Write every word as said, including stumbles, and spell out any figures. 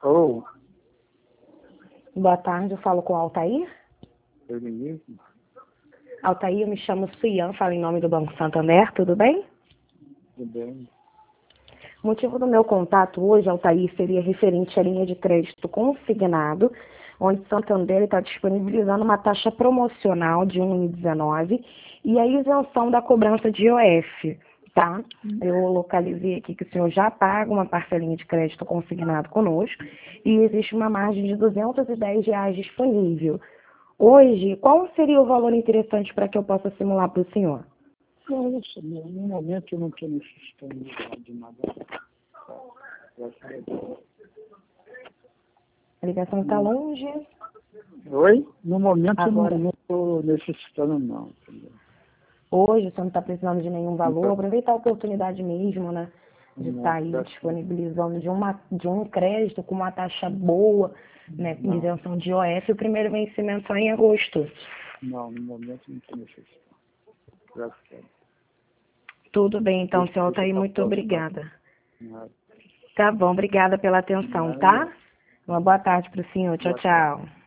Oh, Boa tarde, eu falo com o Altair. eu mesmo? Altair, eu me chamo Suian, falo em nome do Banco Santander, tudo bem? Tudo bem? O motivo do meu contato hoje, Altair, seria referente à linha de crédito consignado, onde Santander está disponibilizando uma taxa promocional de um vírgula dezenove e a isenção da cobrança de I O F, tá? Eu localizei aqui que o senhor já paga uma parcelinha de crédito consignado conosco e existe uma margem de duzentos e dez reais disponível. Hoje, qual seria o valor interessante para que eu possa simular para o senhor? Não, eu sei, no no momento eu não estou necessitando de nada. Graças a Deus. A ligação está longe. Oi? No momento Agora. eu não estou necessitando não. Entendeu? Hoje, você não está precisando de nenhum valor, aproveitar a oportunidade mesmo, né? De Não, estar aí graças a Deus. disponibilizando de, uma, de um crédito com uma taxa boa, né? Com Não. isenção de I O F, o primeiro vencimento só em agosto. Não, no momento não estou necessitando. Graças a Deus. Tudo bem, então, Deixa senhor eu Altair, ficar muito próximo. obrigada. Nada. Tá bom, obrigada pela atenção, Nada. tá? Uma boa tarde para o senhor. Tchau, Boa tarde. tchau.